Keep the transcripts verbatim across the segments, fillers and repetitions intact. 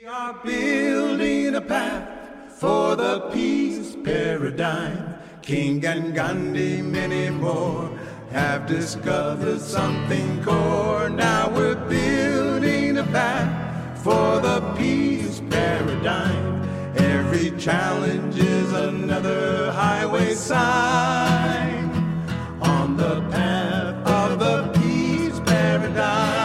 We are building a path for the peace paradigm. King and Gandhi, many more, have discovered something core. Now we're building a path for the peace paradigm. Every challenge is another highway sign on the path of the peace paradigm.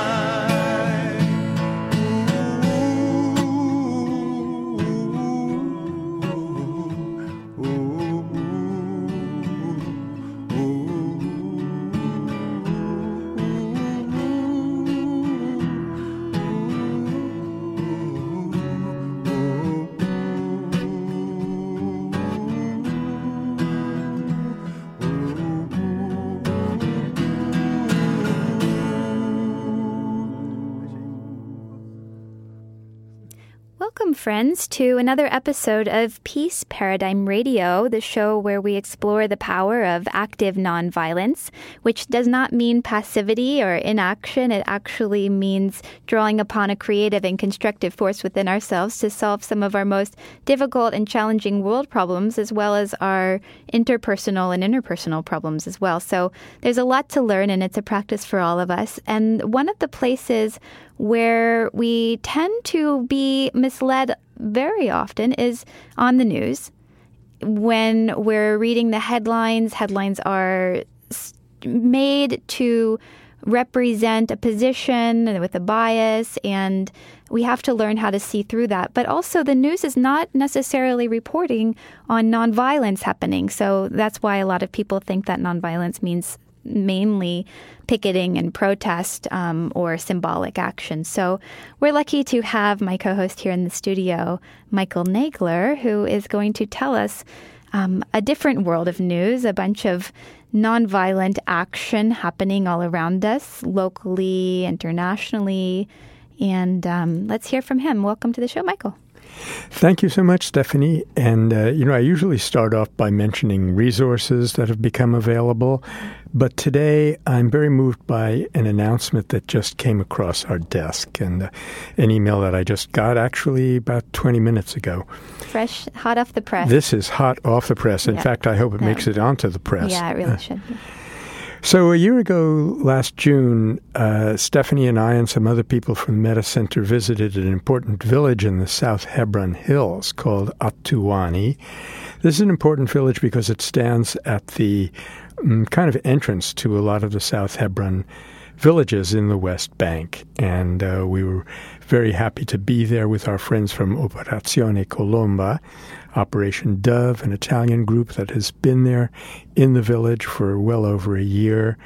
Welcome, friends, to another episode of Peace Paradigm Radio, the show where we explore the power of active nonviolence, which does not mean passivity or inaction. It actually means drawing upon a creative and constructive force within ourselves to solve some of our most difficult and challenging world problems, as well as our interpersonal and interpersonal problems as well. So there's a lot to learn, and it's a practice for all of us. And one of the places where we tend to be misled very often is on the news. When we're reading the headlines, headlines are made to represent a position with a bias, and we have to learn how to see through that. But also, the news is not necessarily reporting on nonviolence happening. So that's why a lot of people think that nonviolence means mainly picketing and protest um, or symbolic action. So we're lucky to have my co-host here in the studio, Michael Nagler, who is going to tell us um, a different world of news, a bunch of nonviolent action happening all around us, locally, internationally. And um, let's hear from him. Welcome to the show, Michael. Thank you so much, Stephanie. And, uh, you know, I usually start off by mentioning resources that have become available. But today I'm very moved by an announcement that just came across our desk, and uh, an email that I just got actually about twenty minutes ago. Fresh, hot off the press. This is hot off the press. In yeah. fact, I hope it yeah. makes it onto the press. Yeah, it really uh, should. Yeah. So a year ago, last June, uh, Stephanie and I and some other people from the Meta Center visited an important village in the South Hebron Hills called Atuani. This is an important village because it stands at the um, kind of entrance to a lot of the South Hebron villages in the West Bank. And uh, we were very happy to be there with our friends from Operazione Colomba, Operation Dove, an Italian group that has been there in the village for well over a year.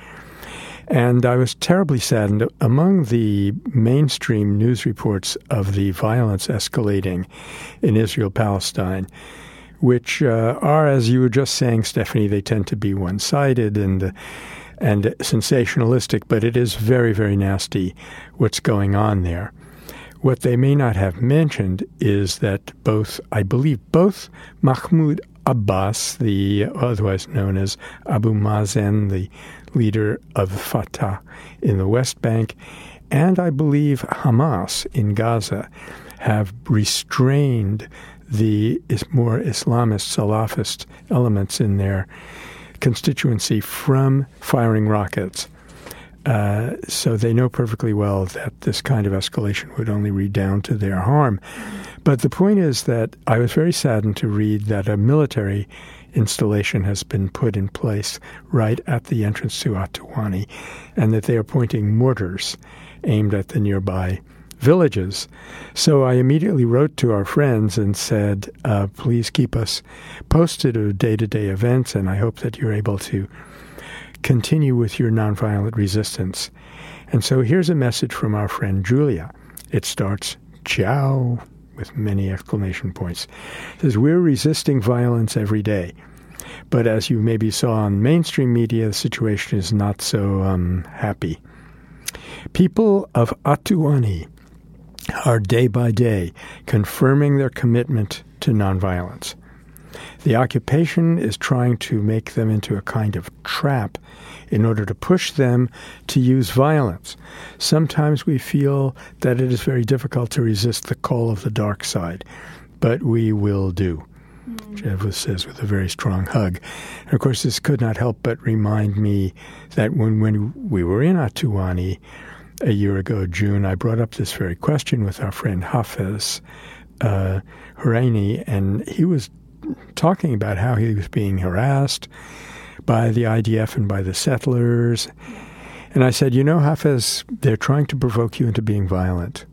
And I was terribly saddened. Among the mainstream news reports of the violence escalating in Israel-Palestine, which uh, are, as you were just saying, Stephanie, they tend to be one-sided and uh, and sensationalistic, but it is very, very nasty what's going on there. What they may not have mentioned is that both, I believe, both Mahmoud Abbas, the otherwise known as Abu Mazen, the leader of Fatah in the West Bank, and I believe Hamas in Gaza have restrained the more Islamist, Salafist elements in their constituency from firing rockets. Uh, so they know perfectly well that this kind of escalation would only redound to their harm. But the point is that I was very saddened to read that a military installation has been put in place right at the entrance to Atuani, and that they are pointing mortars aimed at the nearby villages. So I immediately wrote to our friends and said, uh, please keep us posted of day-to-day events, and I hope that you're able to continue with your nonviolent resistance. And so here's a message from our friend Julia. It starts, ciao, with many exclamation points. It says, we're resisting violence every day. But as you maybe saw on mainstream media, the situation is not so um, happy. People of Atuani are day by day confirming their commitment to nonviolence. The occupation is trying to make them into a kind of trap in order to push them to use violence. Sometimes we feel that it is very difficult to resist the call of the dark side, but we will do, mm. Jeff says with a very strong hug. And of course, this could not help but remind me that when, when we were in Atuani a year ago, June, I brought up this very question with our friend Hafez uh, Huraini, and he was talking about how he was being harassed by the I D F and by the settlers. And I said, you know, Hafez, they're trying to provoke you into being violent.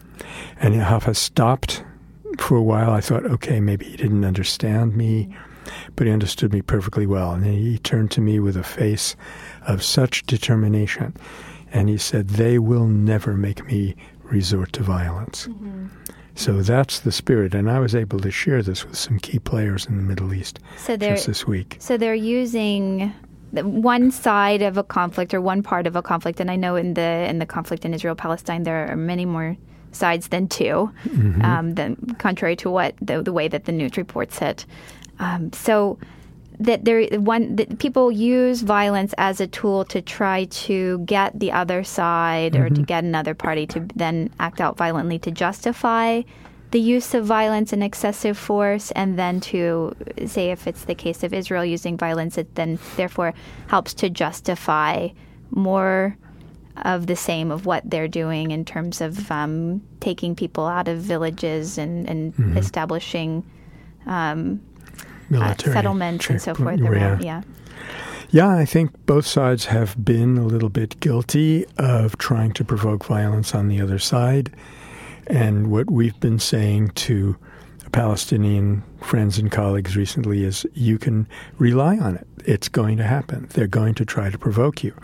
And Hafez stopped for a while. I thought, okay, maybe he didn't understand me, but he understood me perfectly well. And then he turned to me with a face of such determination. And he said, they will never make me resort to violence. Mm-hmm. So that's the spirit, and I was able to share this with some key players in the Middle East so just this week. So they're using one side of a conflict or one part of a conflict, and I know in the in the conflict in Israel-Palestine there are many more sides than two, mm-hmm. um, than, contrary to what the, the way that the news reports it. Um, so that there one that people use violence as a tool to try to get the other side mm-hmm. or to get another party to then act out violently to justify the use of violence and excessive force, and then to say if it's the case of Israel using violence, it then therefore helps to justify more of the same of what they're doing in terms of um, taking people out of villages and, and mm-hmm. establishing um, uh, settlements and so forth. Yeah. yeah. Yeah, I think both sides have been a little bit guilty of trying to provoke violence on the other side. And what we've been saying to Palestinian friends and colleagues recently is you can rely on it. It's going to happen. They're going to try to provoke you.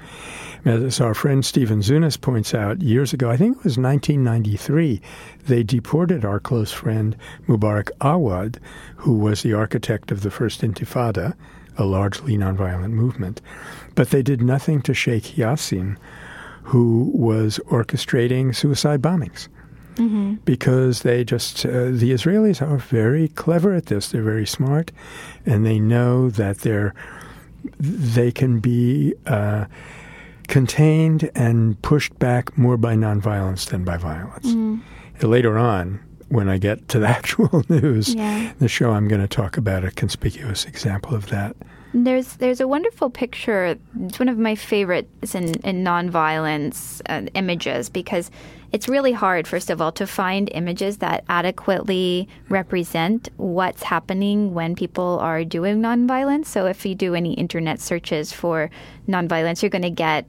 As our friend Stephen Zunas points out, years ago, I think it was nineteen ninety-three, they deported our close friend Mubarak Awad, who was the architect of the First Intifada, a largely nonviolent movement. But they did nothing to Sheikh Yassin, who was orchestrating suicide bombings. Mm-hmm. Because they just, uh, the Israelis are very clever at this. They're very smart, and they know that they're, they can be uh, contained and pushed back more by nonviolence than by violence. Mm. Later on, when I get to the actual news, yeah. the show, I'm going to talk about a conspicuous example of that. There's there's a wonderful picture. It's one of my favorites in, in nonviolence uh, images, because it's really hard, first of all, to find images that adequately represent what's happening when people are doing nonviolence. So if you do any internet searches for nonviolence, you're going to get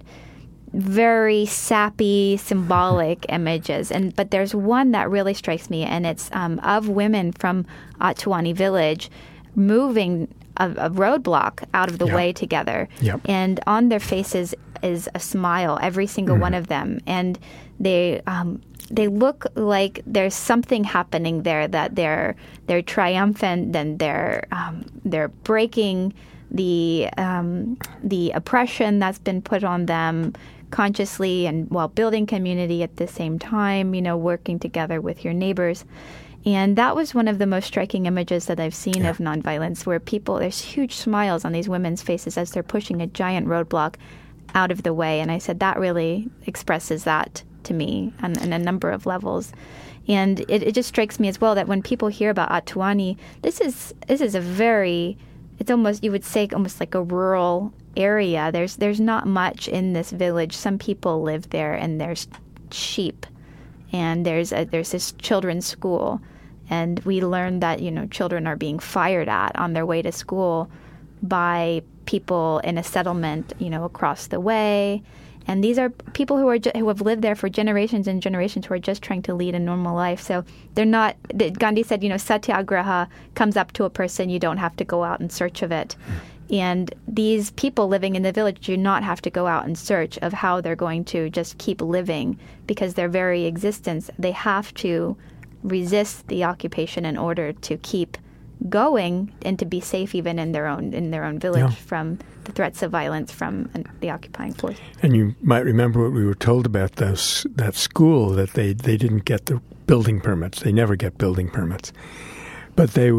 very sappy, symbolic images. And but there's one that really strikes me, and it's um, of women from Atuani village moving a, a roadblock out of the yep. way together. Yep. And on their faces is a smile, every single mm. one of them. And they um, they look like there's something happening there, that they're they're triumphant and they're um, they're breaking the um, the oppression that's been put on them consciously, and while building community at the same time, you know, working together with your neighbors. And that was one of the most striking images that I've seen yeah. of nonviolence, where people, there's huge smiles on these women's faces as they're pushing a giant roadblock out of the way. And I said, that really expresses that to me on, on a number of levels. And it, it just strikes me as well that when people hear about Atuani, this is this is a very, it's almost, you would say, almost like a rural area. There's there's not much in this village. Some people live there, and there's sheep, and there's a, there's this children's school. And we learned that, you know, children are being fired at on their way to school by people in a settlement, you know, across the way. And these are people who are ju- who have lived there for generations and generations, who are just trying to lead a normal life. So they're not, Gandhi said, you know, satyagraha comes up to a person, you don't have to go out in search of it. And these people living in the village do not have to go out in search of how they're going to just keep living, because their very existence, they have to resist the occupation in order to keep going and to be safe even in their own in their own village yeah. from the threats of violence from the occupying force. And you might remember what we were told about those that school, that they, they didn't get the building permits. They never get building permits. But they would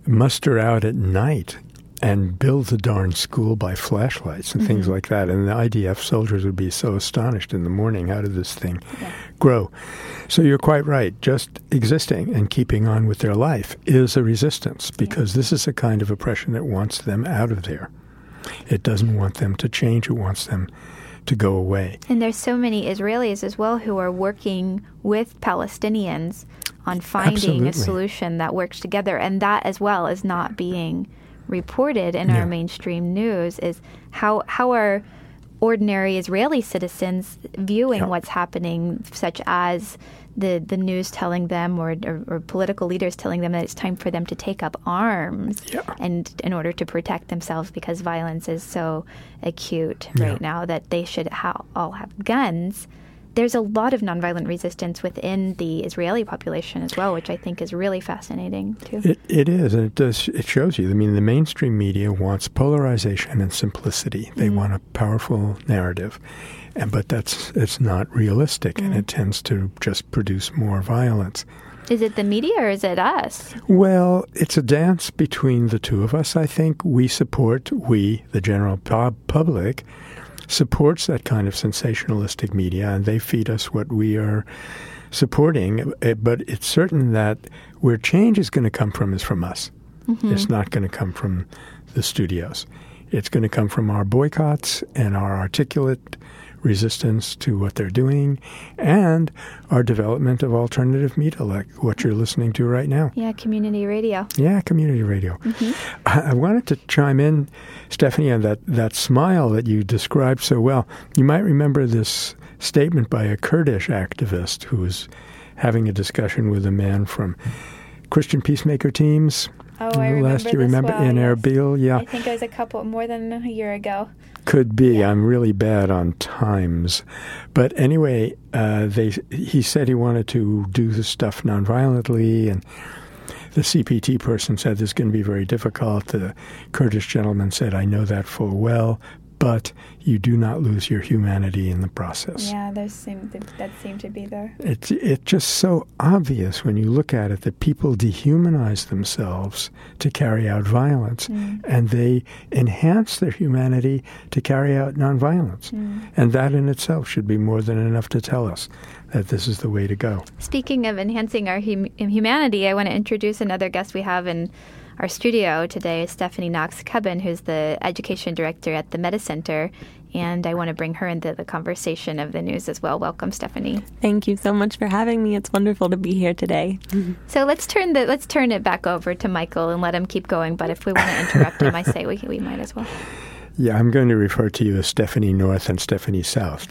muster out at night and build the darn school by flashlights and mm-hmm. things like that. And the I D F soldiers would be so astonished in the morning, how did this thing yeah. grow? So you're quite right. Just existing and keeping on with their life is a resistance, because yeah. this is a kind of oppression that wants them out of there. It doesn't want them to change. It wants them to go away. And there's so many Israelis as well who are working with Palestinians on finding Absolutely. a solution that works together. And that as well is not being reported in yeah. our mainstream news, is how how are ordinary Israeli citizens viewing yeah. what's happening, such as the, the news telling them or, or, or political leaders telling them that it's time for them to take up arms yeah. and in order to protect themselves, because violence is so acute yeah. right now that they should ha- all have guns. There's a lot of nonviolent resistance within the Israeli population as well, which I think is really fascinating, too. It, it is, and it does. It shows you. I mean, the mainstream media wants polarization and simplicity. They mm-hmm. want a powerful narrative, and but that's it's not realistic, mm-hmm. and it tends to just produce more violence. Is it the media or is it us? Well, it's a dance between the two of us, I think. We support, we, the general pub- public, supports that kind of sensationalistic media, and they feed us what we are supporting. But it's certain that where change is going to come from is from us. Mm-hmm. It's not going to come from the studios. It's going to come from our boycotts and our articulate resistance to what they're doing, and our development of alternative media like what you're listening to right now. Yeah, community radio. Yeah, community radio. Mm-hmm. I, I wanted to chime in, Stephanie, on that, that smile that you described so well. You might remember this statement by a Kurdish activist who was having a discussion with a man from Christian Peacemaker teams. Oh, I remember last year, this remember well, in yes. Erbil, yeah. I think it was a couple, more than a year ago. Could be. Yeah. I'm really bad on times. But anyway, uh, they he said he wanted to do the stuff nonviolently, and the C P T person said this is going to be very difficult. The Kurdish gentleman said, I know that full well, but you do not lose your humanity in the process. Yeah, there seemed to, that seemed to be there. It's it's just so obvious when you look at it that people dehumanize themselves to carry out violence, mm. and they enhance their humanity to carry out nonviolence. Mm. And that in itself should be more than enough to tell us that this is the way to go. Speaking of enhancing our hum- humanity, I want to introduce another guest we have in our studio today, is Stephanie Knox-Cubbin, who's the education director at the Meta Center, and I want to bring her into the conversation of the news as well. Welcome, Stephanie. Thank you so much for having me. It's wonderful to be here today. So let's turn the let's turn it back over to Michael and let him keep going. But if we want to interrupt him, I say we we might as well. Yeah, I'm going to refer to you as Stephanie North and Stephanie South.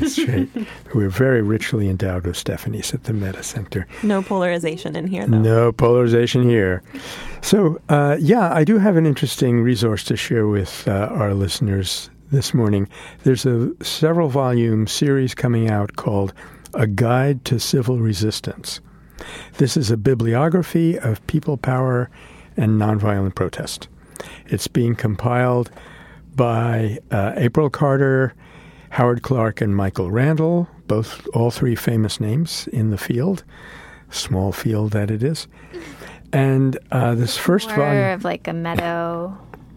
We're very richly endowed with Stephanies at the Meta Center. No polarization in here, though. No polarization here. So, uh, yeah, I do have an interesting resource to share with uh, our listeners this morning. There's a several-volume series coming out called A Guide to Civil Resistance. This is a bibliography of people power and nonviolent protest. It's being compiled by uh, April Carter, Howard Clark, and Michael Randall, both all three famous names in the field, small field that it is. And uh, this first More volume of like a meadow,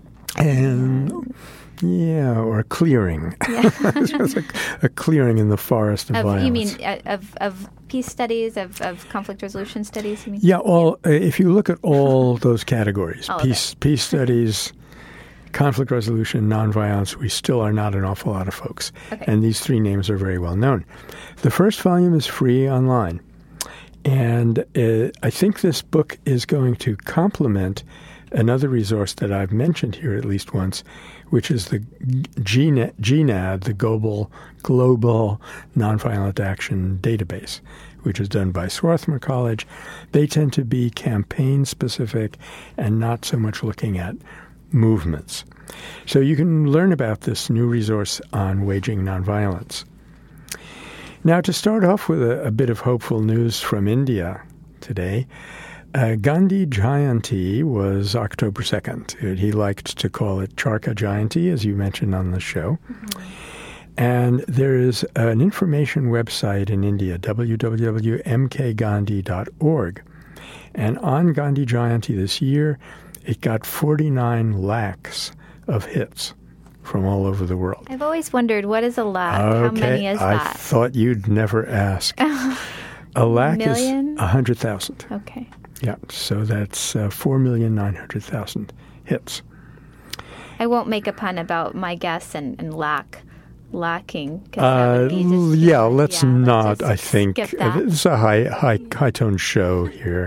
and yeah, or a clearing. Yeah. It's a, a clearing in the forest of, of violence. You mean uh, of of peace studies, of, of conflict resolution studies? You mean? Yeah, all. Uh, if you look at all those categories, all peace peace studies, conflict resolution, nonviolence, we still are not an awful lot of folks. Okay. And these three names are very well known. The first volume is free online. And uh, I think this book is going to complement another resource that I've mentioned here at least once, which is the G N A D, the Global, Global Nonviolent Action Database, which is done by Swarthmore College. They tend to be campaign-specific and not so much looking at movements. So you can learn about this new resource on waging nonviolence. Now, to start off with a, a bit of hopeful news from India today, uh, Gandhi Jayanti was October second. He liked to call it Charka Jayanti, as you mentioned on the show. Mm-hmm. And there is an information website in India, w w w dot m k gandhi dot org, And on Gandhi Jayanti this year, it got forty-nine lakhs of hits from all over the world. I've always wondered, what is a lakh? Okay, How many is I that? thought you'd never ask. A lakh Million? is one hundred thousand. Okay. Yeah, so that's uh, four million nine hundred thousand hits. I won't make a pun about my guess and, and lack, lacking. 'cause that Uh, would be just- yeah, let's yeah, not, let's I just think. skip that. It's a high, high, high-toned show here.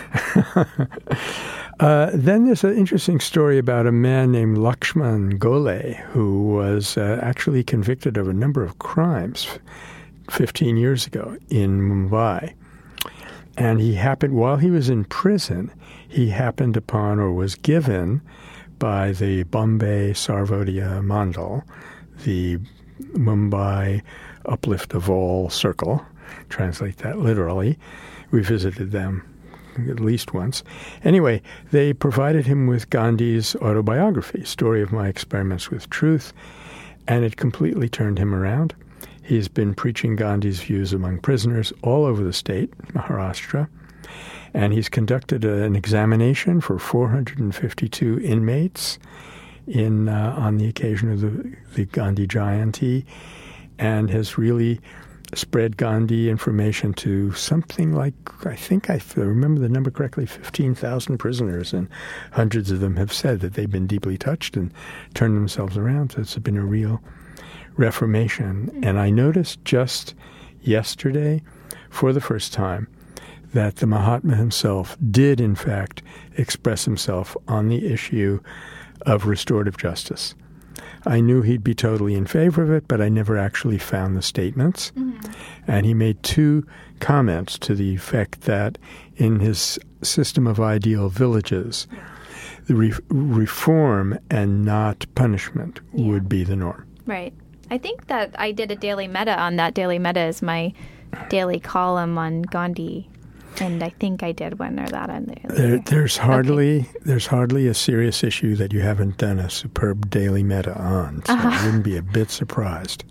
uh, then there's an interesting story about a man named Lakshman Gole, who was uh, actually convicted of a number of crimes fifteen years ago in Mumbai. And he happened, while he was in prison, he happened upon or was given by the Bombay Sarvodaya Mandal, the Mumbai Uplift of All Circle, translate that literally. We visited them at least once. Anyway, they provided him with Gandhi's autobiography, Story of My Experiments with Truth, and it completely turned him around. He's been preaching Gandhi's views among prisoners all over the state, Maharashtra, and he's conducted a, an examination for four hundred fifty-two inmates in uh, on the occasion of the, the Gandhi Jayanti, and has really spread Gandhi information to something like, I think I remember the number correctly, fifteen thousand prisoners, and hundreds of them have said that they've been deeply touched and turned themselves around. So it's been a real reformation. And I noticed just yesterday, for the first time, that the Mahatma himself did, in fact, express himself on the issue of restorative justice. I knew he'd be totally in favor of it, but I never actually found the statements. Mm-hmm. And he made two comments to the effect that in his system of ideal villages, the re- reform and not punishment yeah. would be the norm. Right. I think that I did a daily meta on that. Daily meta is my daily column on Gandhi. And I think I did one or that on there. there there's hardly okay. there's hardly a serious issue that you haven't done a superb daily meta on, so uh-huh. I wouldn't be a bit surprised.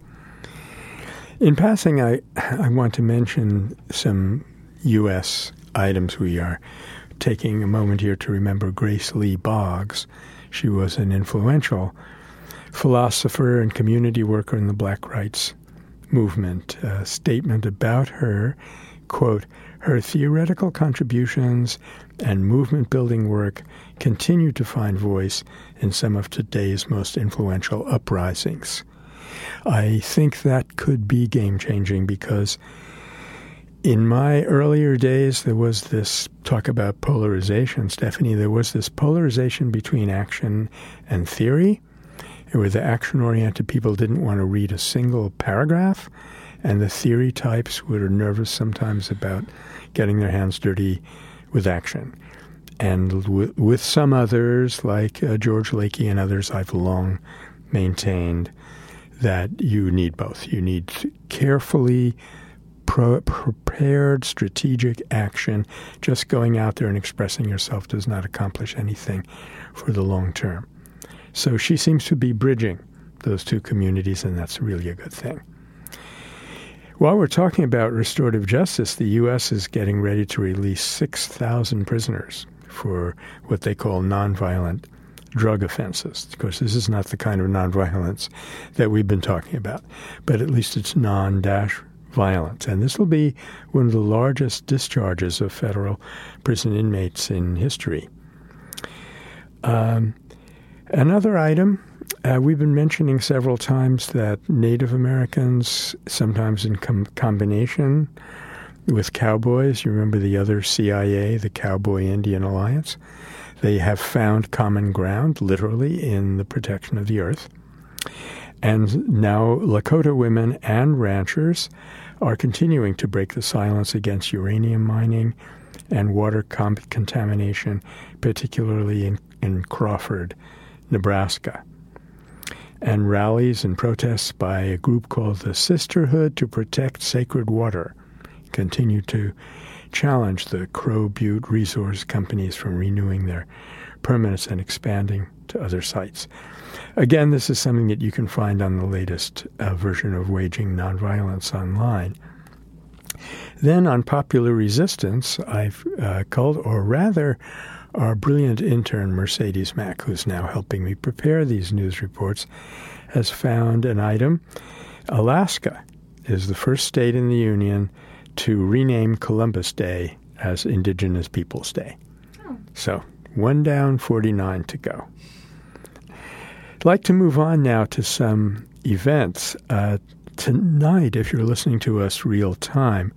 In passing, I I want to mention some U S items. We are taking a moment here to remember Grace Lee Boggs. She was an influential philosopher and community worker in the Black rights movement. A statement about her, quote, "Her theoretical contributions and movement-building work continue to find voice in some of today's most influential uprisings." I think that could be game-changing because in my earlier days, there was this talk about polarization, Stephanie. There was this polarization between action and theory, where the action-oriented people didn't want to read a single paragraph, and the theory types were nervous sometimes about getting their hands dirty with action. And w- with some others, like uh, George Lakey and others, I've long maintained that you need both. You need carefully pro- prepared strategic action. Just going out there and expressing yourself does not accomplish anything for the long term. So she seems to be bridging those two communities, and that's really a good thing. While we're talking about restorative justice, the U S is getting ready to release six thousand prisoners for what they call nonviolent drug offenses. Of course, this is not the kind of nonviolence that we've been talking about, but at least it's non-dash violence. And this will be one of the largest discharges of federal prison inmates in history. Um, another item, uh, we've been mentioning several times that Native Americans, sometimes in com- combination with cowboys, you remember the other C I A, the Cowboy Indian Alliance, they have found common ground, literally, in the protection of the earth. And now Lakota women and ranchers are continuing to break the silence against uranium mining and water com- contamination, particularly in, in Crawford, Nebraska. And rallies and protests by a group called the Sisterhood to Protect Sacred Water continue to challenge the Crow Butte resource companies from renewing their permits and expanding to other sites. Again, this is something that you can find on the latest uh, version of Waging Nonviolence online. Then on popular resistance, I've uh, called, or rather, our brilliant intern, Mercedes Mack, who's now helping me prepare these news reports, has found an item. Alaska is the first state in the Union to rename Columbus Day as Indigenous Peoples Day. Oh. So, one down, forty-nine to go. I'd like to move on now to some events. Uh, tonight, if you're listening to us real time,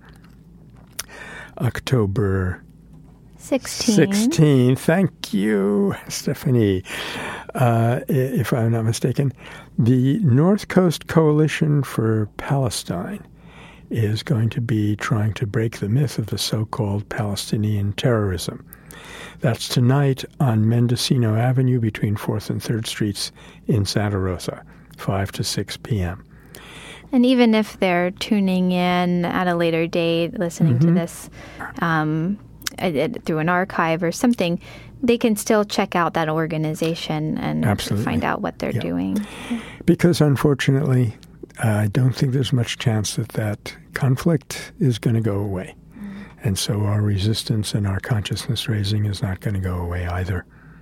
October sixteenth. sixteenth. Thank you, Stephanie. Uh, if I'm not mistaken, the North Coast Coalition for Palestine is going to be trying to break the myth of the so-called Palestinian terrorism. That's tonight on Mendocino Avenue between fourth and third Streets in Santa Rosa, five to six p.m. And even if they're tuning in at a later date, listening mm-hmm. to this um, through an archive or something, they can still check out that organization and Absolutely. find out what they're yeah. doing. Because unfortunately, uh, I don't think there's much chance that that conflict is going to go away. Mm. And so our resistance and our consciousness raising is not going to go away either.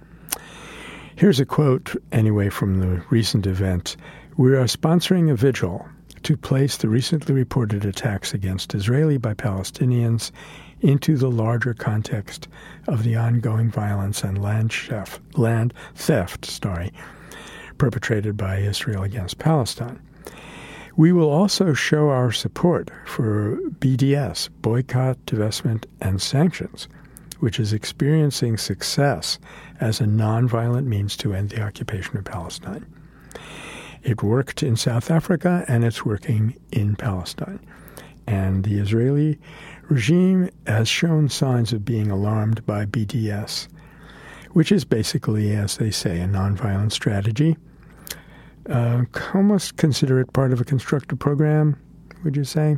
Here's a quote, anyway, from the recent event. We are sponsoring a vigil to place the recently reported attacks against Israeli by Palestinians into the larger context of the ongoing violence and land, chef, land theft sorry, perpetrated by Israel against Palestine. We will also show our support for B D S, Boycott, Divestment, and Sanctions, which is experiencing success as a nonviolent means to end the occupation of Palestine. It worked in South Africa, and it's working in Palestine. And the Israeli regime has shown signs of being alarmed by B D S, which is basically, as they say, a nonviolent strategy. Uh, almost consider it part of a constructive program, would you say?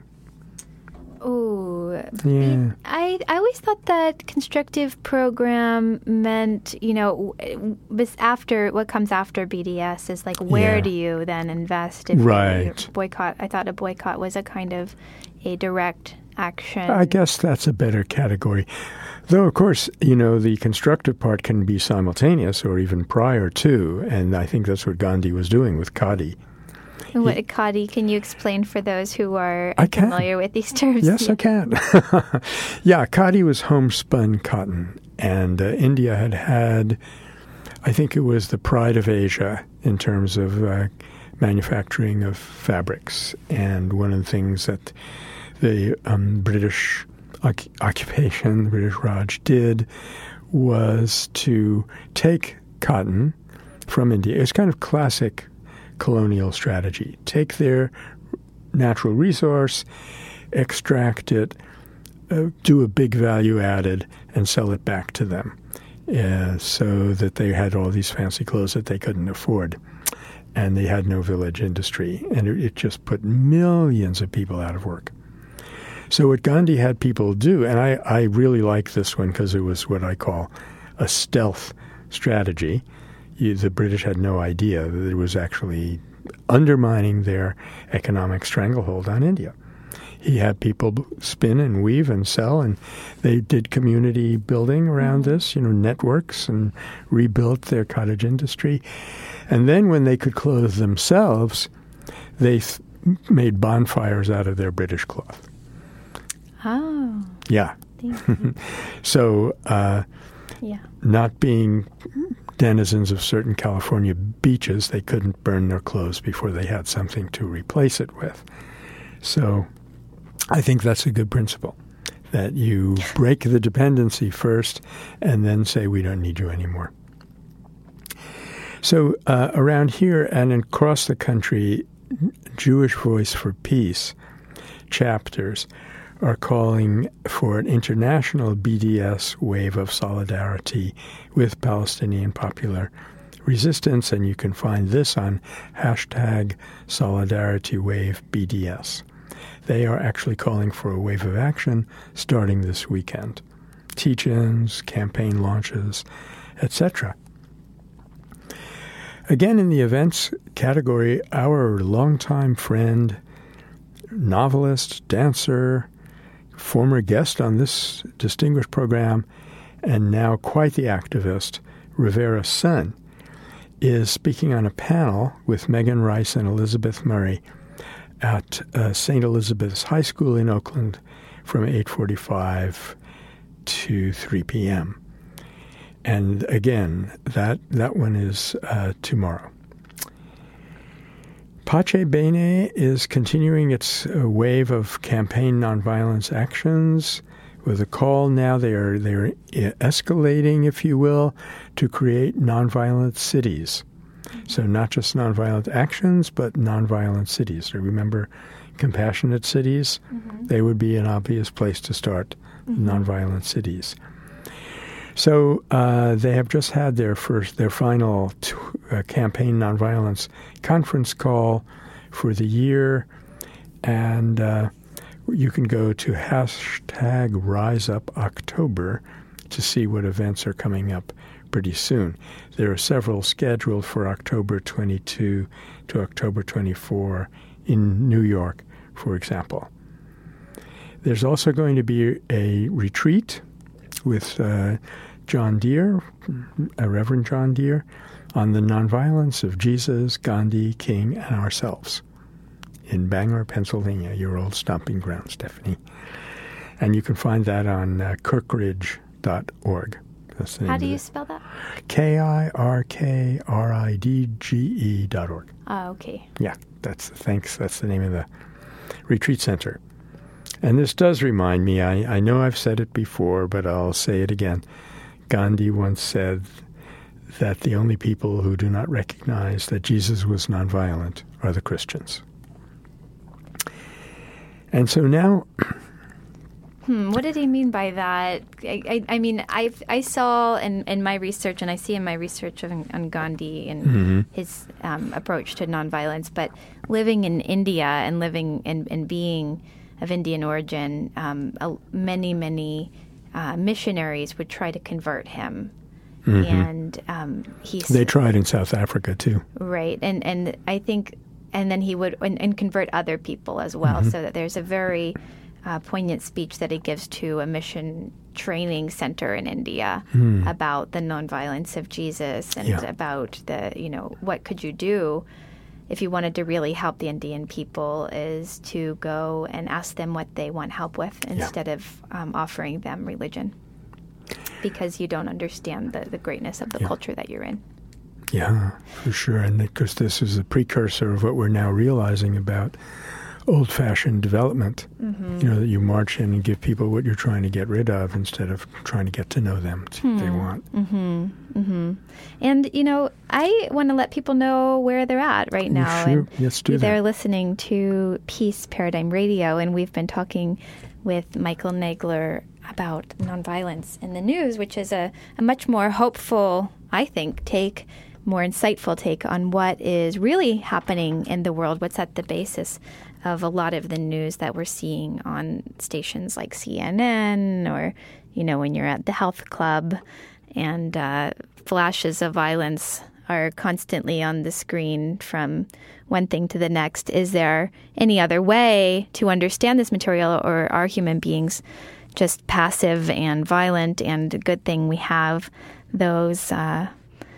Oh, yeah. I, I always thought that constructive program meant, you know, after what comes after B D S is like, where yeah. do you then invest? If right. you boycott. I thought a boycott was a kind of a direct action. I guess that's a better category. Though, of course, you know, the constructive part can be simultaneous or even prior to, and I think that's what Gandhi was doing with Khadi. And what Khadi, can you explain for those who are I can. familiar with these terms? Yes, yeah. I can. yeah, Khadi was homespun cotton, and uh, India had had, I think it was the pride of Asia in terms of uh, manufacturing of fabrics. And one of the things that the um, British oc- occupation, the British Raj, did was to take cotton from India. It's kind of classic colonial strategy. Take their natural resource, extract it, uh, do a big value added, and sell it back to them uh, so that they had all these fancy clothes that they couldn't afford. And they had no village industry. And it, it just put millions of people out of work. So what Gandhi had people do, and I, I really like this one because it was what I call a stealth strategy. You, the British had no idea that it was actually undermining their economic stranglehold on India. He had people spin and weave and sell, and they did community building around mm-hmm. this, you know, networks, and rebuilt their cottage industry. And then when they could clothe themselves, they th- made bonfires out of their British cloth. Oh. Yeah. Thank you. so, uh, yeah. not being denizens of certain California beaches, they couldn't burn their clothes before they had something to replace it with. So I think that's a good principle, that you break the dependency first and then say, we don't need you anymore. So uh, around here and across the country, Jewish Voice for Peace chapters are calling for an international B D S wave of solidarity with Palestinian popular resistance, and you can find this on hashtag SolidarityWaveBDS. They are actually calling for a wave of action starting this weekend. Teach-ins, campaign launches, et cetera. Again, in the events category, our longtime friend, novelist, dancer, former guest on this distinguished program and now quite the activist, Rivera's son, is speaking on a panel with Megan Rice and Elizabeth Murray at uh, Saint Elizabeth's High School in Oakland from eight forty-five to three p.m. And again, that, that one is uh, tomorrow. Pace Bene is continuing its uh, wave of campaign nonviolence actions with a call now. They are they're escalating, if you will, to create nonviolent cities. So not just nonviolent actions, but nonviolent cities. So remember compassionate cities? Mm-hmm. They would be an obvious place to start mm-hmm. nonviolent cities. So uh, they have just had their first, their final t- uh, campaign nonviolence conference call for the year, and uh, you can go to hashtag RiseUpOctober to see what events are coming up pretty soon. There are several scheduled for October twenty-second to October twenty-fourth in New York, for example. There's also going to be a retreat with uh, John Deere, uh, Reverend John Deere, on the nonviolence of Jesus, Gandhi, King, and ourselves in Bangor, Pennsylvania, your old stomping ground, Stephanie. And you can find that on uh, kirkridge dot org. That's the name How do of you it. spell that? K I R K R I D G E dot org. Oh, okay. Yeah, that's thanks. That's the name of the retreat center. And this does remind me, I, I know I've said it before, but I'll say it again. Gandhi once said that the only people who do not recognize that Jesus was nonviolent are the Christians. And so now... Hmm, what did he mean by that? I, I, I mean, I I saw in, in my research, and I see in my research on, on Gandhi and mm-hmm. his um, approach to nonviolence, but living in India and living and, and being of Indian origin, um, uh, many, many uh, missionaries would try to convert him. Mm-hmm. And um, he They tried in South Africa, too. Right. And, and I think, and then he would, and, and convert other people as well, mm-hmm. so that there's a very... Uh, poignant speech that he gives to a mission training center in India mm. about the nonviolence of Jesus and yeah. about the, you know, what could you do if you wanted to really help the Indian people is to go and ask them what they want help with instead yeah. of um, offering them religion because you don't understand the, the greatness of the yeah. culture that you're in. Yeah, for sure. And because this is a precursor of what we're now realizing about old-fashioned development, mm-hmm. you know, that you march in and give people what you're trying to get rid of instead of trying to get to know them to hmm. they want. Mm-hmm. Mm-hmm. And, you know, I want to let people know where they're at right now. Sure. And Let's do they're that. listening to Peace Paradigm Radio, and we've been talking with Michael Nagler about nonviolence in the news, which is a, a much more hopeful, I think, take, more insightful take on what is really happening in the world, what's at the basis of a lot of the news that we're seeing on stations like C N N or, you know, when you're at the health club and uh, flashes of violence are constantly on the screen from one thing to the next. Is there any other way to understand this material, or are human beings just passive and violent, and a good thing we have those uh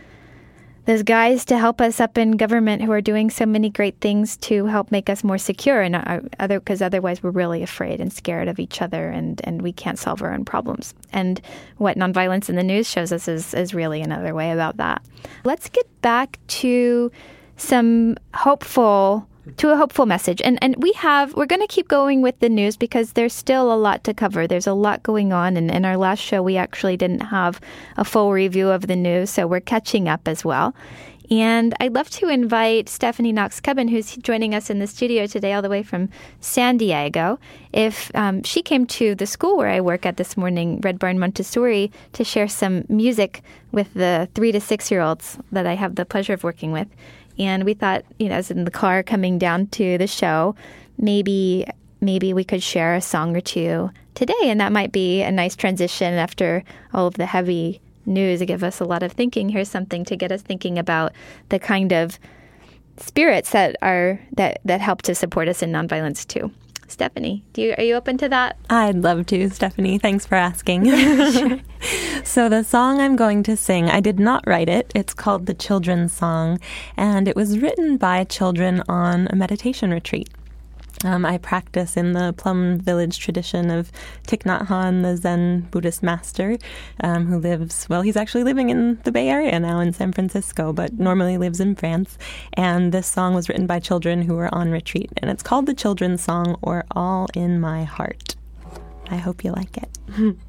Those guys to help us up in government who are doing so many great things to help make us more secure, and other because otherwise we're really afraid and scared of each other, and, and we can't solve our own problems. And what nonviolence in the news shows us is, is really another way about that. Let's get back to some hopeful to a hopeful message. And and we have, we're going to keep going with the news because there's still a lot to cover. There's a lot going on. And in our last show, we actually didn't have a full review of the news, so we're catching up as well. And I'd love to invite Stephanie Knox-Cubbin, who's joining us in the studio today all the way from San Diego. If um, she came to the school where I work at this morning, Red Barn Montessori, to share some music with the three to six-year-olds that I have the pleasure of working with. And we thought, you know, as in the car coming down to the show, maybe maybe we could share a song or two today. And that might be a nice transition after all of the heavy news to give us a lot of thinking. Here's something to get us thinking about the kind of spirits that are that, that help to support us in nonviolence too. Stephanie, do you, are you open to that? I'd love to, Stephanie. Thanks for asking. So the song I'm going to sing, I did not write it. It's called The Children's Song, and it was written by children on a meditation retreat. Um, I practice in the Plum Village tradition of Thich Nhat Hanh, the Zen Buddhist master, um, who lives, well, he's actually living in the Bay Area now in San Francisco, but normally lives in France. And this song was written by children who were on retreat. And it's called The Children's Song, or All in My Heart. I hope you like it.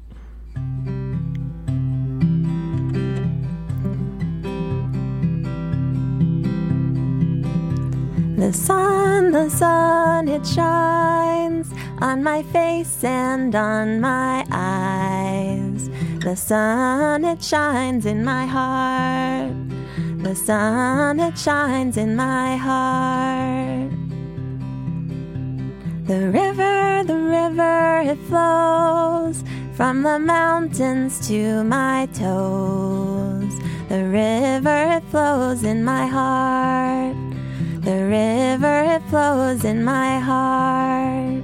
The sun, the sun, it shines on my face and on my eyes. The sun, it shines in my heart. The sun, it shines in my heart. The river, the river, it flows from the mountains to my toes. The river, it flows in my heart. The river, it flows in my heart.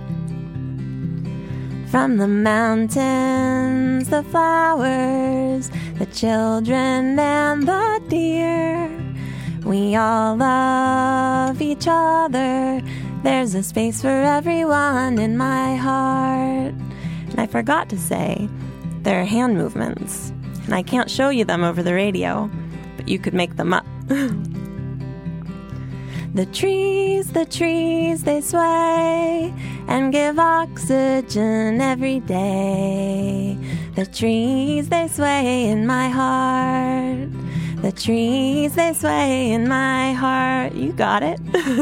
From the mountains, the flowers, the children and the deer, we all love each other. There's a space for everyone in my heart. And I forgot to say, there are hand movements. And I can't show you them over the radio, but you could make them up. The trees, the trees, they sway and give oxygen every day. The trees, they sway in my heart. The trees, they sway in my heart. You got it.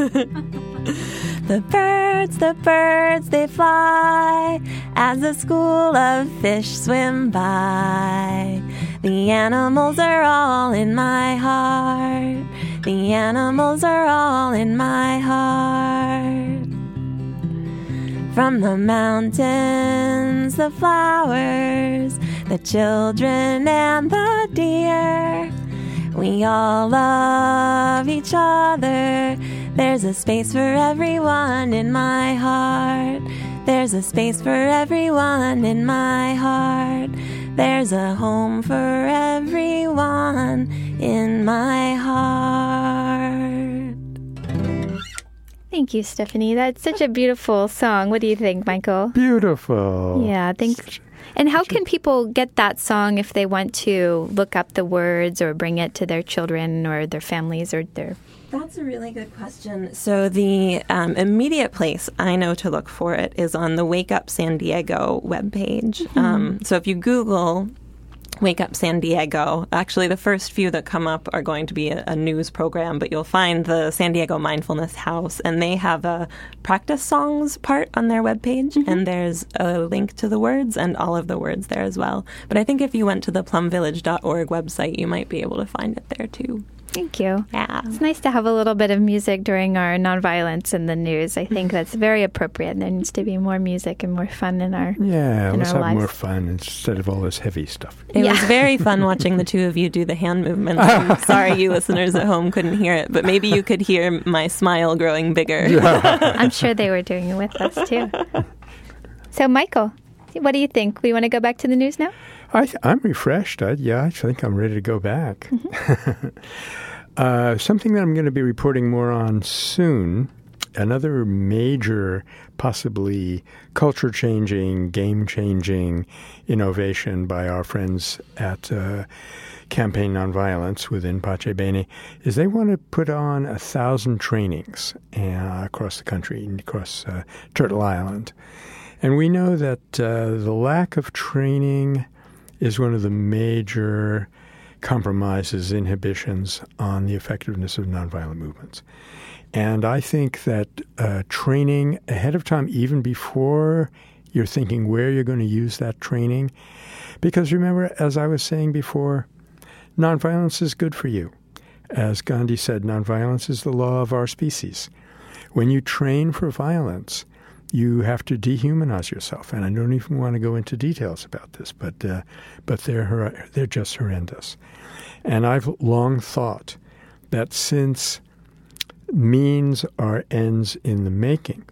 The birds, the birds, they fly as a school of fish swim by. The animals are all in my heart. The animals are all in my heart. From the mountains, the flowers, the children and the deer, we all love each other. There's a space for everyone in my heart. There's a space for everyone in my heart. There's a home for everyone in my heart. Thank you, Stephanie. That's such a beautiful song. What do you think, Michael? Beautiful. Yeah, thanks. And how can people get that song if they want to look up the words or bring it to their children or their families or their... That's a really good question. So the um, immediate place I know to look for it is on the Wake Up San Diego webpage. Mm-hmm. Um, so if you Google Wake Up San Diego, actually the first few that come up are going to be a, a news program, but you'll find the San Diego Mindfulness House, and they have a practice songs part on their webpage, mm-hmm. and there's a link to the words and all of the words there as well. But I think if you went to the plum village dot org website, you might be able to find it there too. Thank you. Yeah. It's nice to have a little bit of music during our nonviolence in the news. I think that's very appropriate. There needs to be more music and more fun in our Yeah, in let's our have lives. more fun instead of all this heavy stuff. It Yeah. was very fun watching the two of you do the hand movements. I'm sorry you listeners at home couldn't hear it, but maybe you could hear my smile growing bigger. I'm sure they were doing it with us, too. So, Michael, what do you think? We want to go back to the news now? I th- I'm refreshed. I, yeah, I think I'm ready to go back. Mm-hmm. uh, something that I'm going to be reporting more on soon, another major, possibly culture-changing, game-changing innovation by our friends at uh, Campaign Nonviolence within Pace Bene, is they want to put on a thousand trainings uh, across the country, across uh, Turtle Island. And we know that uh, the lack of training is one of the major compromises, inhibitions on the effectiveness of nonviolent movements. And I think that uh, training ahead of time, even before you're thinking where you're going to use that training, because remember, as I was saying before, nonviolence is good for you. As Gandhi said, nonviolence is the law of our species. When you train for violence, you have to dehumanize yourself, and I don't even want to go into details about this, but uh, but they're they're just horrendous. And I've long thought that since means are ends in the making,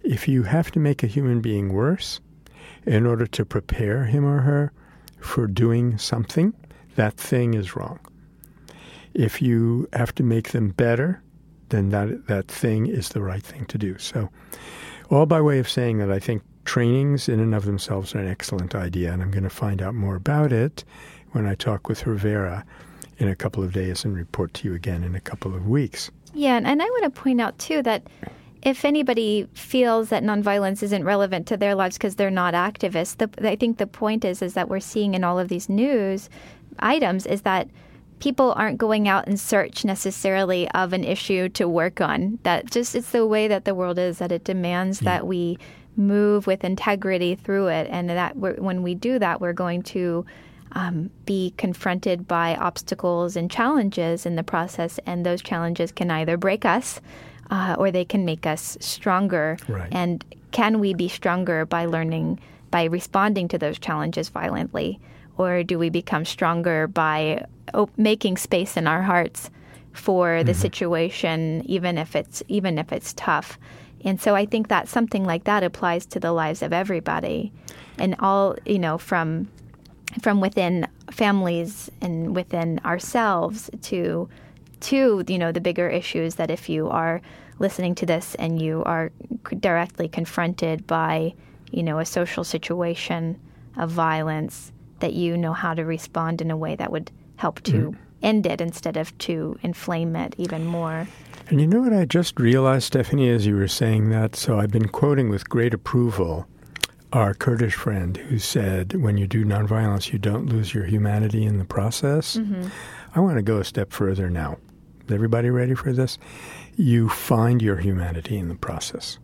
If you have to make a human being worse in order to prepare him or her for doing something, that thing is wrong. If you have to make them better, then that that thing is the right thing to do. So all by way of saying that I think trainings in and of themselves are an excellent idea, and I'm going to find out more about it when I talk with Rivera in a couple of days and report to you again in a couple of weeks. Yeah, and I want to point out, too, that if anybody feels that nonviolence isn't relevant to their lives because they're not activists, the, I think the point is is that we're seeing in all of these news items is that people aren't going out in search necessarily of an issue to work on. That just it's the way that the world is, that it demands yeah. that we move with integrity through it, and that we're, when we do that, we're going to um, be confronted by obstacles and challenges in the process, and those challenges can either break us uh, or they can make us stronger. Right. And can we be stronger by learning, by responding to those challenges violently? Or do we become stronger by op- making space in our hearts for the mm-hmm. situation, even if it's even if it's tough? And so I think that something like that applies to the lives of everybody, and all you know from from within families and within ourselves to to you know the bigger issues. That if you are listening to this and you are directly confronted by you know a social situation of violence, that you know how to respond in a way that would help to mm. end it instead of to inflame it even more. And you know what I just realized, Stephanie, as you were saying that? So I've been quoting with great approval our Kurdish friend who said, when you do nonviolence, you don't lose your humanity in the process. Mm-hmm. I want to go a step further now. Is everybody ready for this? You find your humanity in the process.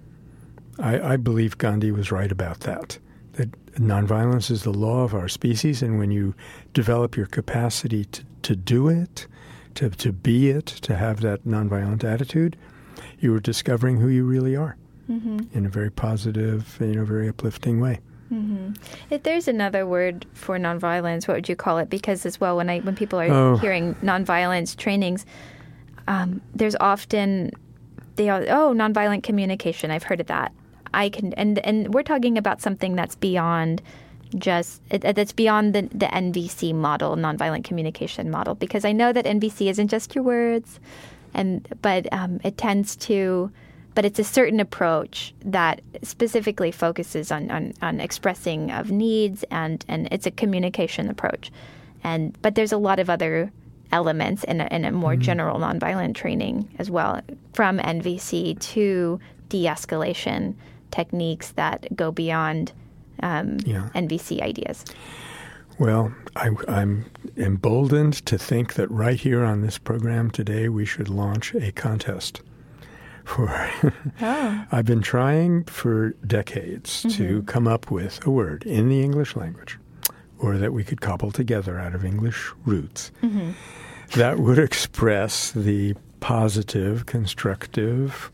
I, I believe Gandhi was right about that. That nonviolence is the law of our species, and when you develop your capacity to, to do it, to, to be it, to have that nonviolent attitude, you are discovering who you really are mm-hmm. in a very positive, you know, very uplifting way. Mm-hmm. If there's another word for nonviolence, what would you call it? Because as well, when I when people are oh. hearing nonviolence trainings, um, there's often they are, oh, nonviolent communication. I've heard of that. I can, and and we're talking about something that's beyond just that's beyond the the N V C model, nonviolent communication model, because I know that N V C isn't just your words, and but um, it tends to, but it's a certain approach that specifically focuses on, on, on expressing of needs, and, and it's a communication approach, and but there's a lot of other elements in a, in a more mm-hmm. general nonviolent training as well, from N V C to de-escalation techniques that go beyond um, yeah. N V C ideas. Well, I, I'm emboldened to think that right here on this program today, we should launch a contest. For oh. I've been trying for decades mm-hmm. to come up with a word in the English language, or that we could cobble together out of English roots, mm-hmm. that would express the positive, constructive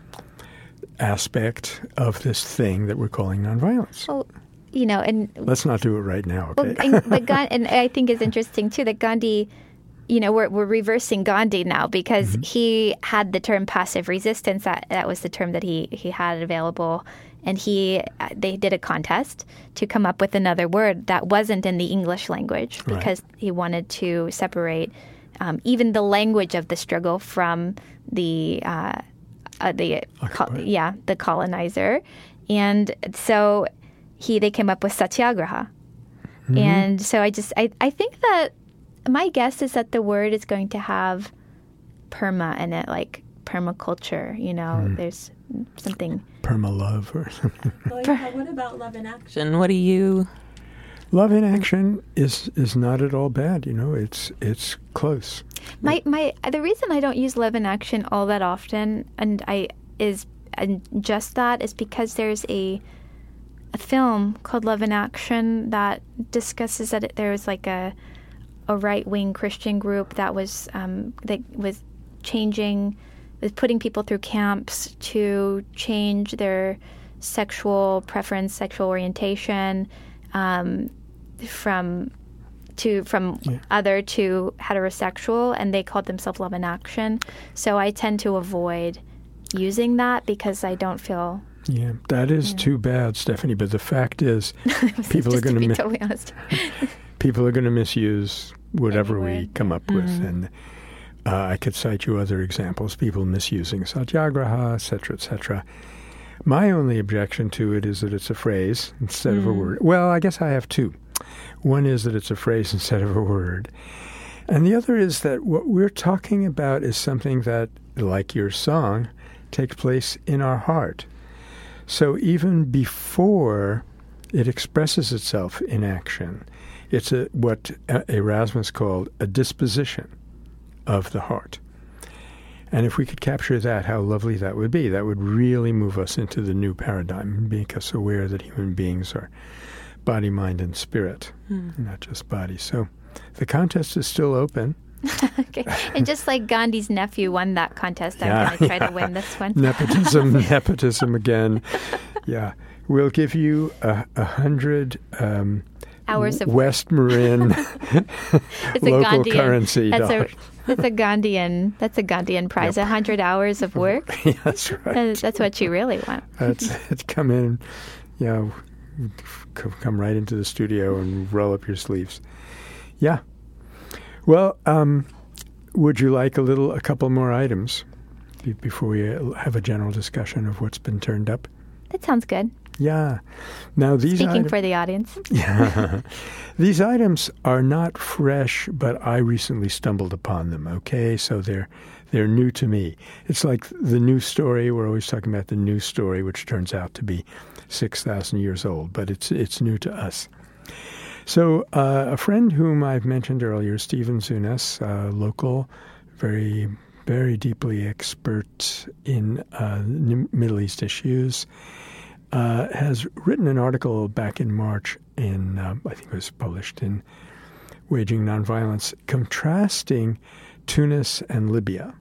aspect of this thing that we're calling nonviolence. Well, you know, and let's not do it right now, okay? Well, and, but Gandhi, and I think it's interesting too that Gandhi, you know, we're we're reversing Gandhi now, because mm-hmm. he had the term passive resistance. That that was the term that he he had available, and he they did a contest to come up with another word that wasn't in the English language, because right. he wanted to separate um, even the language of the struggle from the. Uh, Uh, the col- yeah the colonizer, and so he they came up with satyagraha, mm-hmm. and so I just I, I think that my guess is that the word is going to have perma in it, like permaculture. You know, mm. there's something perma love or something. Well, yeah, what about love in action? What do you? Love in action is is not at all bad. You know, it's it's close. My my the reason I don't use love in action all that often, and I is and just that is because there's a a film called Love in Action that discusses that it, there was like a a right wing Christian group that was um, that was changing, was putting people through camps to change their sexual preference, sexual orientation, um, from. to from yeah. other to heterosexual, and they called themselves Love in Action. So I tend to avoid using that because I don't feel Yeah, that is yeah. too bad, Stephanie. But the fact is, people are going to be mi- totally honest. people are going to misuse whatever Anyway. we come up with, Mm-hmm. and uh, I could cite you other examples. People misusing satyagraha, et cetera, et cetera. My only objection to it is that it's a phrase instead Mm. of a word. Well, I guess I have two. One is that it's a phrase instead of a word. And the other is that what we're talking about is something that, like your song, takes place in our heart. So even before it expresses itself in action, it's a, what Erasmus called a disposition of the heart. And if we could capture that, how lovely that would be. That would really move us into the new paradigm and make us aware that human beings are body, mind, and spirit, mm. not just body. So the contest is still open. Okay. And just like Gandhi's nephew won that contest, I'm Yeah, going to try yeah. to win this one. Nepotism, nepotism again. Yeah. We'll give you a, a hundred um, hours of West Marin it's local a Gandhian, currency that's dollars. a, that's a Gandhian. That's a Gandhian prize. A Yep. hundred hours of work. Yeah, that's right. Uh, That's what you really want. That's it's come in, yeah, c- come right into the studio and roll up your sleeves. Yeah. Well, um, would you like a little, a couple more items be- before we uh, have a general discussion of what's been turned up? That sounds good. Yeah. Now these Speaking items, for the audience. yeah, these items are not fresh, but I recently stumbled upon them. Okay, so they're they're new to me. It's like the news story. We're always talking about the news story, which turns out to be six thousand years old, but it's it's new to us. So uh, a friend whom I've mentioned earlier, Stephen Zunas, uh, local, very, very deeply expert in uh, Middle East issues, uh, has written an article back in March in, uh, I think it was published in Waging Nonviolence, contrasting Tunis and Libya.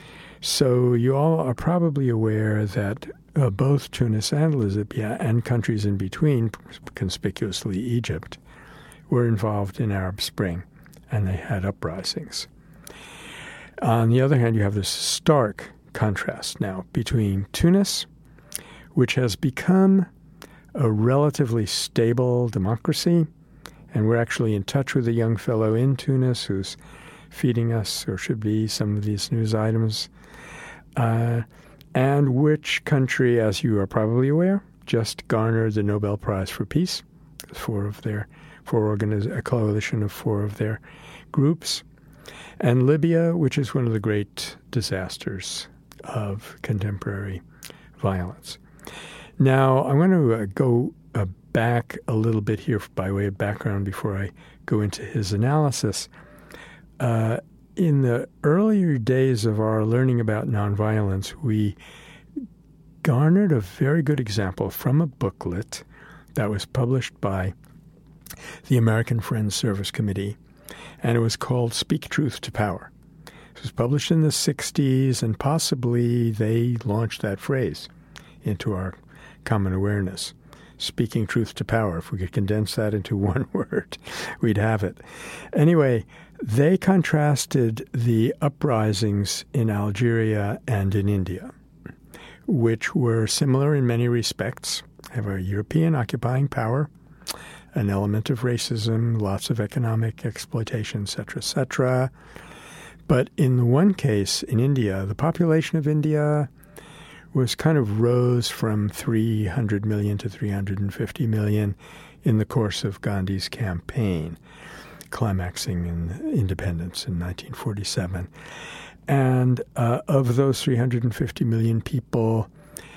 So you all are probably aware that uh, both Tunis and Libya and countries in between, conspicuously Egypt, were involved in Arab Spring, and they had uprisings. On the other hand, you have this stark contrast now between Tunis, which has become a relatively stable democracy, and we're actually in touch with a young fellow in Tunis who's feeding us, or should be, some of these news items, uh, and which country, as you are probably aware, just garnered the Nobel Prize for Peace, four of their four organiz- a coalition of four of their groups, and Libya, which is one of the great disasters of contemporary violence. Now, I'm going to uh, go uh, back a little bit here by way of background before I go into his analysis. Uh, in the earlier days of our learning about nonviolence, we garnered a very good example from a booklet that was published by the American Friends Service Committee, and it was called Speak Truth to Power. It was published in the sixties, and possibly they launched that phrase into our common awareness. Speaking truth to power. If we could condense that into one word, we'd have it. Anyway, they contrasted the uprisings in Algeria and in India, which were similar in many respects. Have a European occupying power, an element of racism, lots of economic exploitation, et cetera, et cetera. But in the one case, in India, the population of India was kind of rose from three hundred million to three hundred fifty million in the course of Gandhi's campaign, climaxing in independence in nineteen forty-seven. And uh, of those three hundred fifty million people,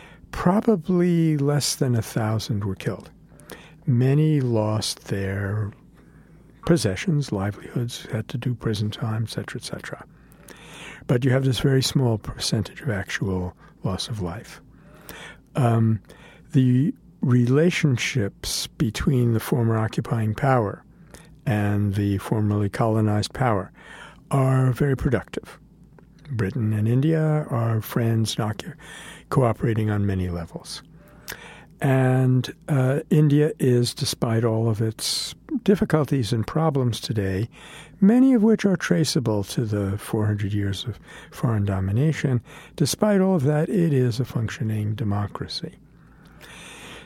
probably less than a thousand were killed. Many lost their possessions, livelihoods, had to do prison time, et cetera, et cetera. But you have this very small percentage of actual loss of life. Um, the relationships between the former occupying power and the formerly colonized power are very productive. Britain and India are friends, not cooperating on many levels. And uh, India is, despite all of its difficulties and problems today, many of which are traceable to the four hundred years of foreign domination, despite all of that, it is a functioning democracy.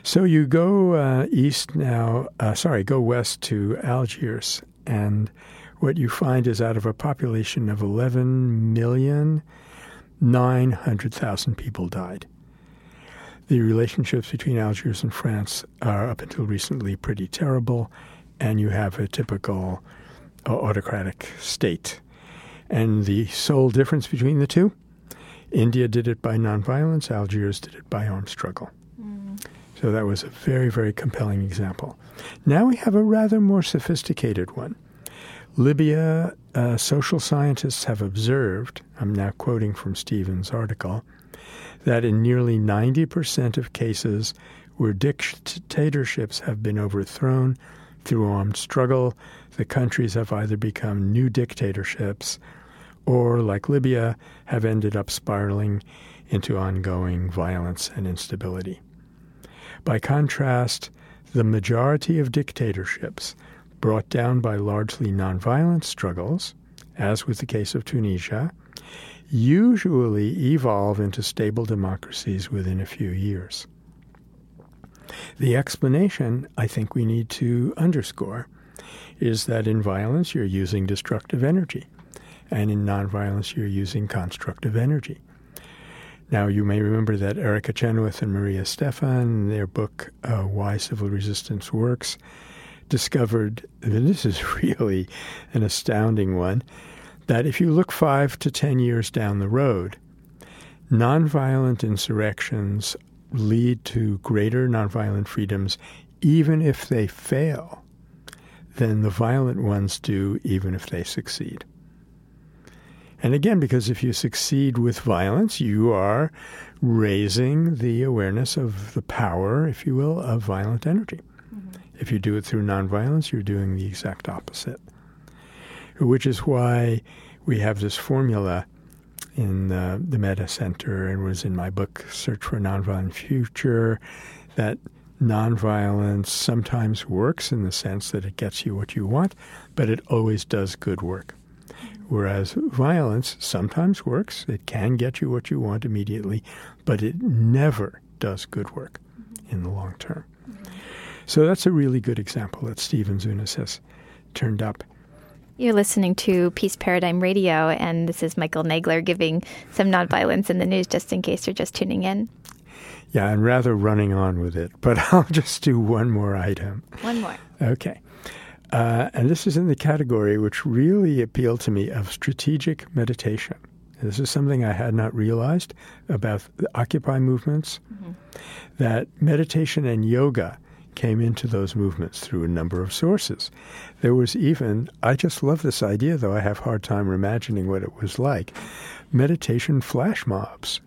So you go uh, east now, uh, sorry, go west to Algiers, and what you find is out of a population of eleven million, nine hundred thousand people died. The relationships between Algiers and France are, up until recently, pretty terrible, and you have a typical uh, autocratic state. And the sole difference between the two, India did it by nonviolence, Algiers did it by armed struggle. Mm. So that was a very, very compelling example. Now we have a rather more sophisticated one. Libya, uh, social scientists have observed, I'm now quoting from Stephen's article, that in nearly ninety percent of cases where dictatorships have been overthrown through armed struggle, the countries have either become new dictatorships or, like Libya, have ended up spiraling into ongoing violence and instability. By contrast, the majority of dictatorships brought down by largely nonviolent struggles, as with the case of Tunisia, usually evolve into stable democracies within a few years. The explanation, I think we need to underscore, is that in violence you're using destructive energy, and in nonviolence you're using constructive energy. Now, you may remember that Erica Chenoweth and Maria Stephan, in their book, uh, Why Civil Resistance Works, discovered, and this is really an astounding one, that if you look five to ten years down the road, nonviolent insurrections lead to greater nonviolent freedoms even if they fail than the violent ones do even if they succeed. And again, because if you succeed with violence, you are raising the awareness of the power, if you will, of violent energy. Mm-hmm. If you do it through nonviolence, you're doing the exact opposite. Which is why we have this formula in uh, the Metta Center, and was in my book, Search for a Nonviolent Future, that nonviolence sometimes works in the sense that it gets you what you want, but it always does good work. Whereas violence sometimes works. It can get you what you want immediately, but it never does good work in the long term. So that's a really good example that Stephen Zunes has turned up. You're listening to Peace Paradigm Radio, and this is Michael Nagler giving some nonviolence in the news, just in case you're just tuning in. Yeah, I'm rather running on with it, but I'll just do one more item. One more. Okay. Uh, and this is in the category which really appealed to me of strategic meditation. This is something I had not realized about the Occupy movements, mm-hmm. that meditation and yoga came into those movements through a number of sources. There was even, I just love this idea, though I have a hard time imagining what it was like, meditation flash mobs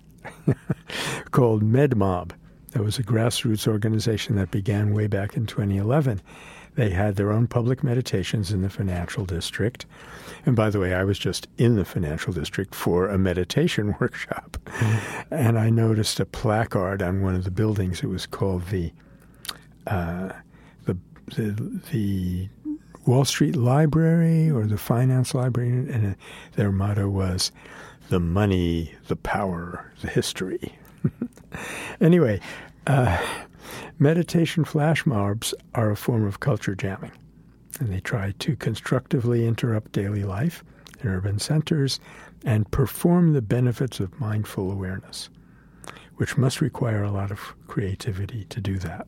called MedMob. That was a grassroots organization that began way back in twenty eleven. They had their own public meditations in the financial district. And by the way, I was just in the financial district for a meditation workshop. And I noticed a placard on one of the buildings. It was called the uh, the, the the Wall Street Library or the Finance Library. And their motto was, the money, the power, the history. Anyway, uh, meditation flash mobs are a form of culture jamming, and they try to constructively interrupt daily life in urban centers and perform the benefits of mindful awareness, which must require a lot of creativity to do that.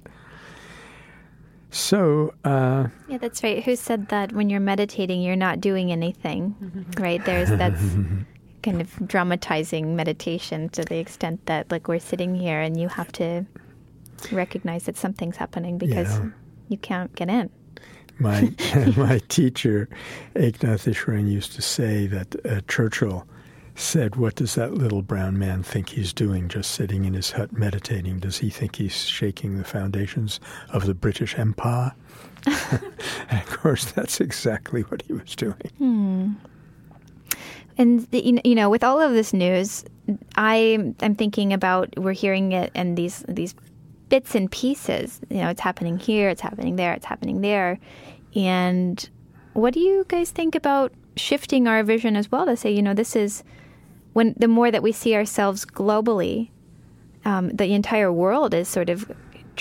So, uh, yeah, that's right. Who said that when you're meditating, you're not doing anything, right? There's that's kind of dramatizing meditation to the extent that, like, we're sitting here and you have to recognize that something's happening because yeah. you can't get in. My my teacher, Eknath Easwaran, used to say that uh, Churchill said, what does that little brown man think he's doing just sitting in his hut meditating? Does he think he's shaking the foundations of the British Empire? And of course, that's exactly what he was doing. Hmm. And, you know, with all of this news, I, I'm thinking about, we're hearing it in these these bits and pieces. You know, it's happening here, it's happening there, it's happening there. And what do you guys think about shifting our vision as well to say, you know, this is, when the more that we see ourselves globally, um, the entire world is sort of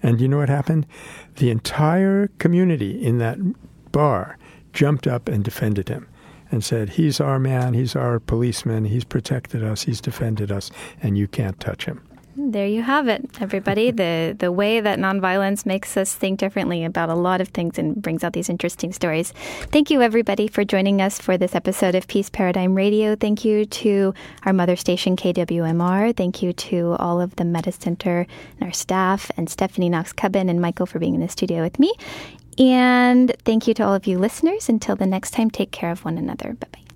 And you know what happened? The entire community in that bar jumped up and defended him and said, he's our man, he's our policeman, he's protected us, he's defended us, and you can't touch him. There you have it, everybody. The the way that nonviolence makes us think differently about a lot of things and brings out these interesting stories. Thank you, everybody, for joining us for this episode of Peace Paradigm Radio. Thank you to our mother station, K W M R. Thank you to all of the Metta Center and our staff, and Stephanie Knox-Cubbin and Michael for being in the studio with me. And thank you to all of you listeners. Until the next time, take care of one another. Bye-bye.